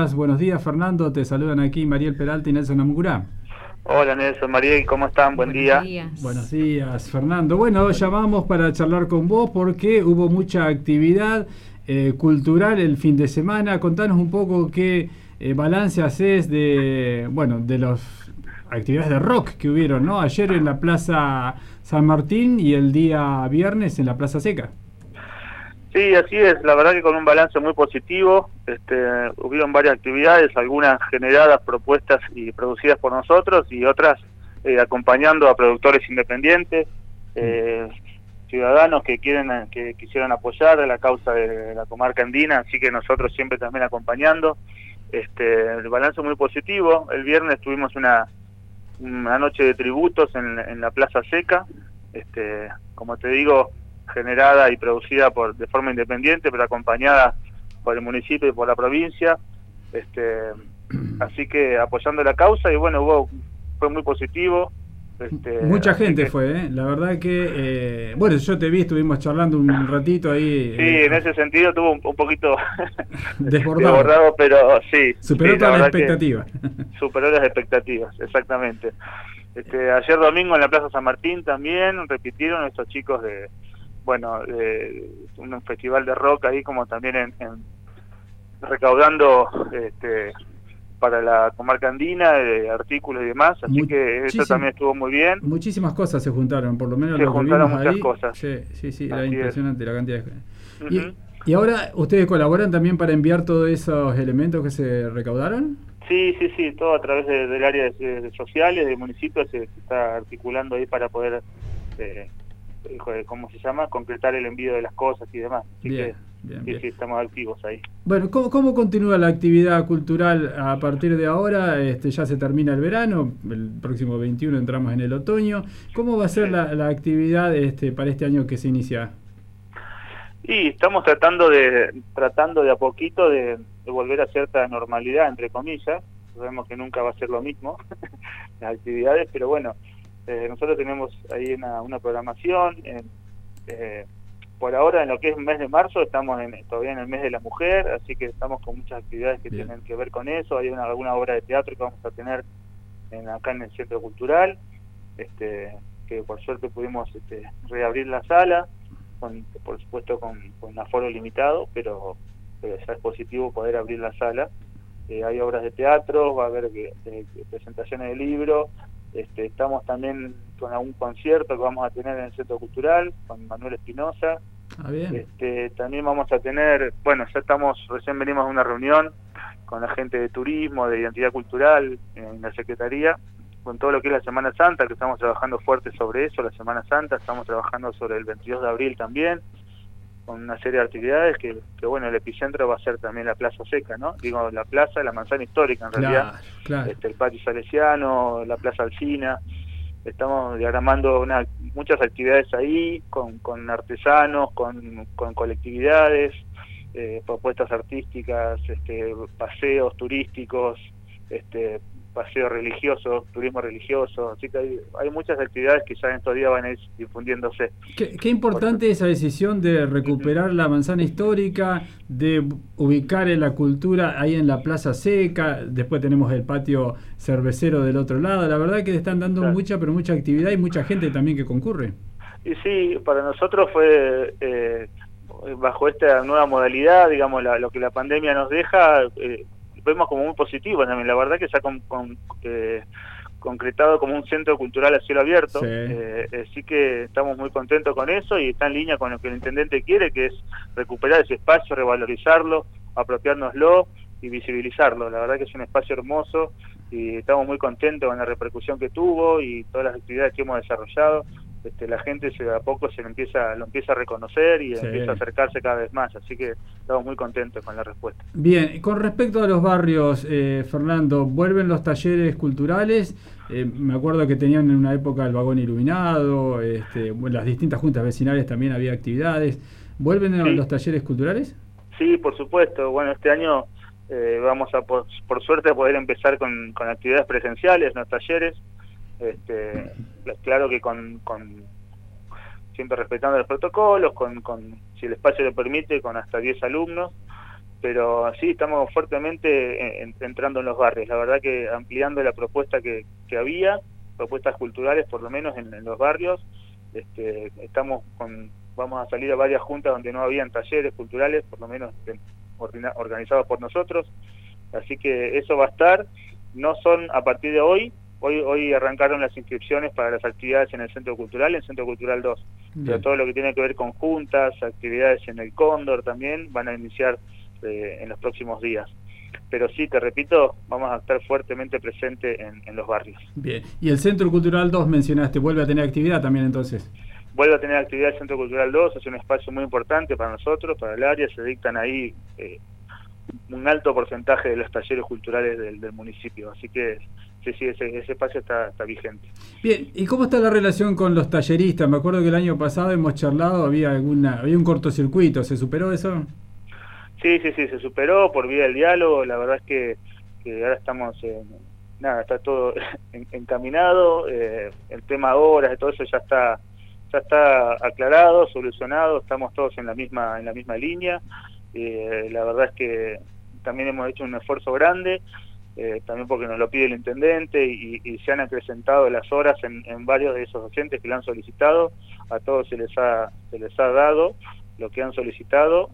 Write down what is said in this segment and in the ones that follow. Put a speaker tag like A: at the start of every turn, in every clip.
A: estás? Buenos días, Fernando. Te saludan aquí Mariel Peralta y Nelson Amungurá.
B: Hola Nelson, Mariel, ¿cómo están? Buen día.
A: Buenos días, Fernando. Bueno, llamamos para charlar con vos porque hubo mucha actividad cultural el fin de semana. Contanos un poco qué balance haces de las actividades de rock que hubieron, ¿no? Ayer en la Plaza San Martín y el día viernes en la Plaza Seca.
B: Sí, así es, la verdad que con un balance muy positivo. Hubieron varias actividades, algunas generadas, propuestas y producidas por nosotros, y otras acompañando a productores independientes, ciudadanos que quisieran apoyar a la causa de la comarca andina, así que nosotros siempre también acompañando. El balance muy positivo. El viernes tuvimos una noche de tributos en la Plaza Seca, como te digo, generada y producida de forma independiente, pero acompañada por el municipio y por la provincia, así que apoyando la causa, y bueno, fue muy positivo.
A: Mucha gente fue, la verdad que, bueno, yo te vi, estuvimos charlando un ratito ahí.
B: Sí, en ese sentido tuvo un poquito
A: desbordado,
B: pero sí.
A: Superó toda la expectativa.
B: Superó las expectativas, exactamente. Ayer domingo en la Plaza San Martín también repitieron estos chicos de un festival de rock ahí, como también recaudando para la comarca andina, artículos y demás, así que eso también estuvo muy bien.
A: Muchísimas cosas se juntaron, por lo menos
B: se
A: lo
B: juntaron
A: que vimos
B: muchas
A: ahí.
B: cosas.
A: Sí, era impresionante la cantidad de...
B: ¿Y
A: ahora ustedes colaboran también para enviar todos esos elementos que se recaudaron?
B: Sí, todo a través del área de sociales, del municipio, se está articulando ahí para poder, ¿cómo se llama?, concretar el envío de las cosas y demás. Así
A: bien.
B: Sí, estamos activos ahí.
A: Bueno, ¿cómo continúa la actividad cultural a partir de ahora? Ya se termina el verano, el próximo 21 entramos en el otoño. ¿Cómo va a ser la actividad para este año que se inicia?
B: Y estamos tratando de a poquito de volver a cierta normalidad, entre comillas. Sabemos que nunca va a ser lo mismo las actividades, pero bueno, nosotros tenemos ahí una programación. Por ahora, en lo que es el mes de marzo, estamos todavía en el mes de la mujer, así que estamos con muchas actividades que tienen que ver con eso. Hay alguna obra de teatro que vamos a tener acá en el Centro Cultural, que por suerte pudimos reabrir la sala, por supuesto con aforo limitado, pero ya es positivo poder abrir la sala. Hay obras de teatro, va a haber presentaciones de libros. Estamos también con algún concierto que vamos a tener en el Centro Cultural con Manuel Espinosa.
A: Bien.
B: También vamos a tener, recién venimos a una reunión con la gente de turismo, de identidad cultural en la Secretaría, con todo lo que es la Semana Santa, que estamos trabajando fuerte sobre eso. La Semana Santa estamos trabajando sobre el 22 de abril también, con una serie de actividades que bueno, el epicentro va a ser también la Plaza Seca, ¿no? Digo, la plaza, la manzana histórica en realidad.
A: Claro.
B: El patio salesiano, la Plaza Alsina. Estamos diagramando muchas actividades ahí, con artesanos, con colectividades, propuestas artísticas, paseos turísticos, paseos religiosos, turismo religioso, así que hay muchas actividades que ya en estos días van a ir difundiéndose.
A: Qué importante esa decisión de recuperar la manzana histórica, de ubicar en la cultura ahí en la Plaza Seca. Después tenemos el patio cervecero del otro lado. La verdad que le están dando mucha actividad y mucha gente también que concurre.
B: Y sí, para nosotros fue bajo esta nueva modalidad, digamos, lo que la pandemia nos deja, vemos como muy positivo también. La verdad que se ha concretado como un centro cultural a cielo abierto, así que estamos muy contentos con eso, y está en línea con lo que el intendente quiere, que es recuperar ese espacio, revalorizarlo, apropiárnoslo y visibilizarlo. La verdad que es un espacio hermoso y estamos muy contentos con la repercusión que tuvo y todas las actividades que hemos desarrollado. La gente a poco lo empieza a reconocer y empieza a acercarse cada vez más, así que estamos muy contentos con la respuesta.
A: Bien, con respecto a los barrios, Fernando, ¿vuelven los talleres culturales? Me acuerdo que tenían en una época el vagón iluminado, las distintas juntas vecinales también había actividades. ¿Vuelven los talleres culturales?
B: Sí, por supuesto. Bueno, este año vamos a, por suerte, a poder empezar con actividades presenciales en los talleres. Claro que siempre respetando los protocolos, si el espacio lo permite, con hasta 10 alumnos, pero sí, estamos fuertemente entrando en los barrios. La verdad que ampliando la propuesta que había, propuestas culturales por lo menos en los barrios. Vamos a salir a varias juntas donde no habían talleres culturales, por lo menos organizados por nosotros. Así que eso va a estar. No son a partir de hoy. Hoy arrancaron las inscripciones para las actividades en el Centro Cultural, en Centro Cultural 2. Pero todo lo que tiene que ver con juntas, actividades en el Cóndor también, van a iniciar en los próximos días. Pero sí, te repito, vamos a estar fuertemente presentes en los barrios.
A: Bien. Y el Centro Cultural 2 mencionaste, ¿vuelve a tener actividad también entonces?
B: Vuelve a tener actividad el Centro Cultural 2, es un espacio muy importante para nosotros, para el área. Se dictan ahí un alto porcentaje de los talleres culturales del municipio, así que sí, ese espacio está vigente.
A: Bien, ¿y cómo está la relación con los talleristas? Me acuerdo que el año pasado hemos charlado, había un cortocircuito, ¿se superó eso?
B: Sí, se superó por vía del diálogo. La verdad es que ahora estamos, está todo encaminado, el tema horas y todo eso ya está aclarado, solucionado, estamos todos en la misma línea. La verdad es que también hemos hecho un esfuerzo grande, también porque nos lo pide el intendente y se han acrecentado las horas en varios de esos docentes que lo han solicitado. A todos se les ha dado lo que han solicitado,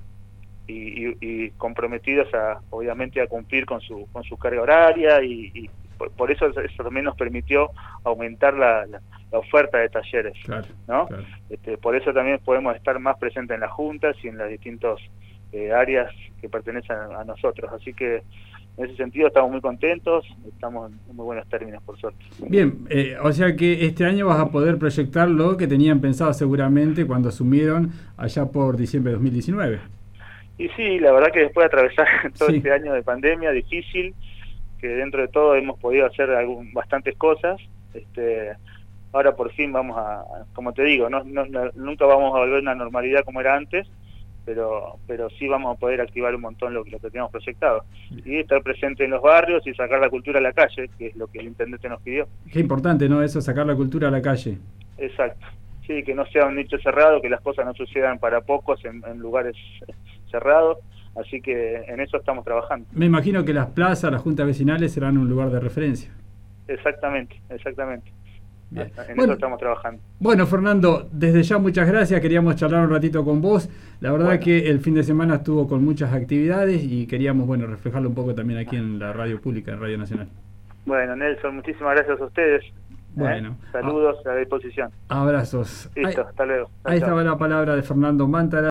B: y comprometidos obviamente a cumplir con su carga horaria, y por eso también nos permitió aumentar la oferta de talleres, ¿no? Claro. Por eso también podemos estar más presentes en las juntas y en las distintas áreas que pertenecen a nosotros. Así que en ese sentido estamos muy contentos, estamos en muy buenos términos, por suerte.
A: Bien, o sea que este año vas a poder proyectar lo que tenían pensado seguramente cuando asumieron allá por diciembre de 2019.
B: Y sí, la verdad que después de atravesar todo este año de pandemia difícil, que dentro de todo hemos podido hacer bastantes cosas, ahora por fin vamos como te digo, nunca vamos a volver a una normalidad como era antes, pero sí vamos a poder activar un montón lo que teníamos proyectado. Y estar presente en los barrios y sacar la cultura a la calle, que es lo que el intendente nos pidió.
A: Qué importante, ¿no? Eso, sacar la cultura a la calle.
B: Exacto. Sí, que no sea un nicho cerrado, que las cosas no sucedan para pocos en lugares cerrados. Así que en eso estamos trabajando.
A: Me imagino que las plazas, las juntas vecinales serán un lugar de referencia.
B: Exactamente.
A: Bien.
B: Eso estamos trabajando.
A: Bueno, Fernando, desde ya muchas gracias. Queríamos charlar un ratito con vos. La verdad que el fin de semana estuvo con muchas actividades y queríamos reflejarlo un poco también aquí en la radio pública, en Radio Nacional.
B: Bueno, Nelson, muchísimas gracias a ustedes.
A: Bueno,
B: saludos, a disposición.
A: Abrazos.
B: Listo, hasta luego.
A: Ahí estaba la palabra de Fernando Mántara.